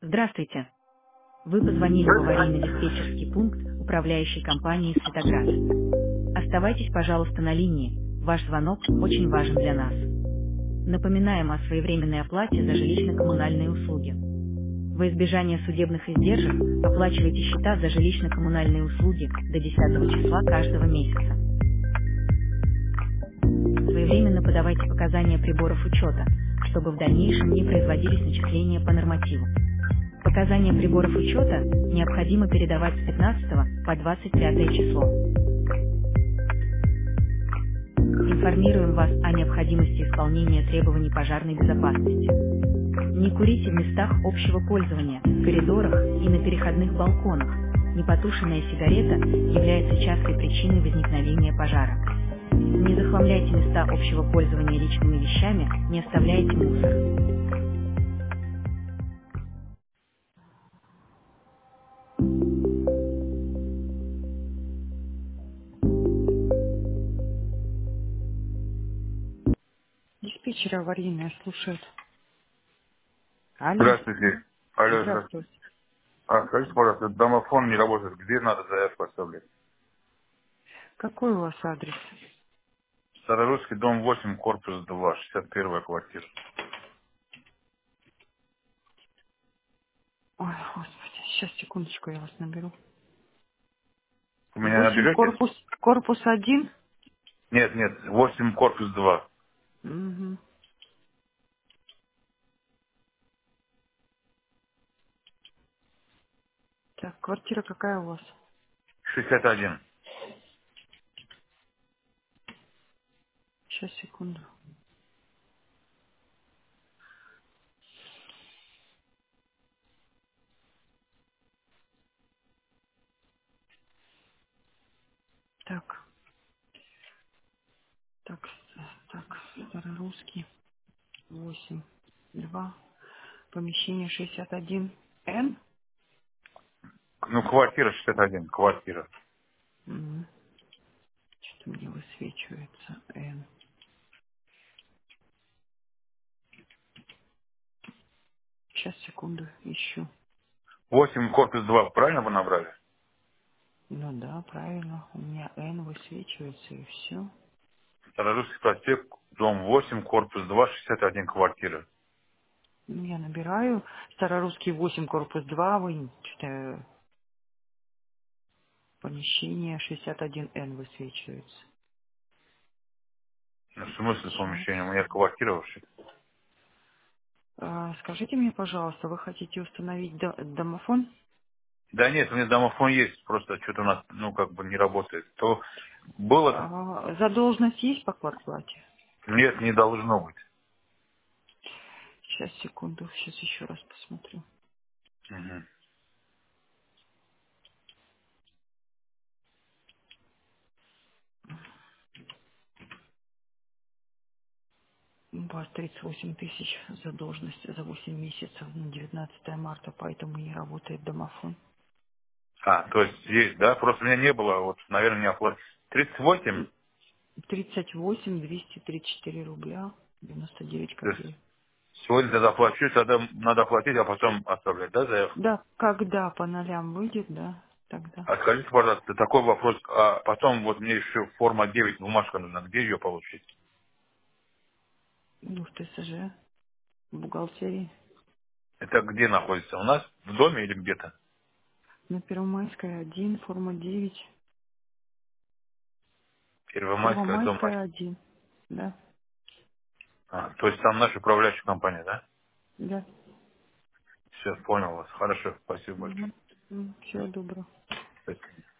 Здравствуйте. Вы позвонили в аварийно-диспетчерский пункт управляющей компании «Светоград». Оставайтесь, пожалуйста, на линии. Ваш звонок очень важен для нас. Напоминаем о своевременной оплате за жилищно-коммунальные услуги. Во избежание судебных издержек оплачивайте счета за жилищно-коммунальные услуги до 10 числа каждого месяца. Своевременно подавайте показания приборов учета, чтобы в дальнейшем не производились начисления по нормативу. Показания приборов учета необходимо передавать с 15 по 25 число. Информируем вас о необходимости исполнения требований пожарной безопасности. Не курите в местах общего пользования, в коридорах и на переходных балконах. Непотушенная сигарета является частой причиной возникновения пожара. Не захламляйте места общего пользования личными вещами, не оставляйте мусор. Диспетчер аварийная слушает. Алло, Здравствуйте. Алло, здравствуйте. здравствуйте. Скажите, пожалуйста, домофон не работает. Где надо заявку оставлять? Какой у вас адрес? Старорусский дом 8, корпус 2, 61 квартира. Ой, господи, сейчас секундочку, я вас наберу. Вы меня 8 наберете? корпус 1. Нет, нет, 8, корпус 2. Угу. Так, квартира какая у вас? 61. Сейчас, секунду. Так, так, так, Старорусский, 8, 2, помещение 61. Н? Ну, квартира 61, квартира. Угу. Что-то мне высвечивается. Н. Сейчас, секунду, ищу. 8, корпус 2, правильно вы набрали? Ну да, правильно. У меня Н высвечивается и все. Старорусский проспект, дом 8, корпус 2, 61 квартира. Я набираю. Старорусский 8, корпус 2, вы что-то помещение 61Н высвечивается. Ну, в смысле Сейчас. помещения? У меня квартира вообще. Скажите мне, пожалуйста, вы хотите установить домофон? Да нет, у меня домофон есть, просто что-то у нас, ну, как бы не работает. То было, Задолженность есть по квартплате? нет, не должно быть. Сейчас, секунду, сейчас еще раз посмотрю. Мгм. У вас 38 тысяч задолженность за 8 месяцев на 19 марта, поэтому не работает домофон. То есть есть, да? Просто у меня не было, вот, наверное, не оплатил. 38, 38 234 рубля 99 то есть копеек. сегодня тогда оплачу, тогда надо оплатить, а потом оставлять, да, заявку? Да, когда по нолям выйдет, да, тогда. А скажите, пожалуйста, такой вопрос, а потом вот мне еще форма 9 бумажка нужна, где ее получить? Ну, в ТСЖ, в бухгалтерии. Это где находится? У нас в доме или где-то? На Первомайская 1, форма 9. Первомайская, дом. Первомайская 1. Да, То есть там наша управляющая компания, да? да. Все, понял вас. Хорошо, спасибо большое. Угу. Всего доброго. Спасибо.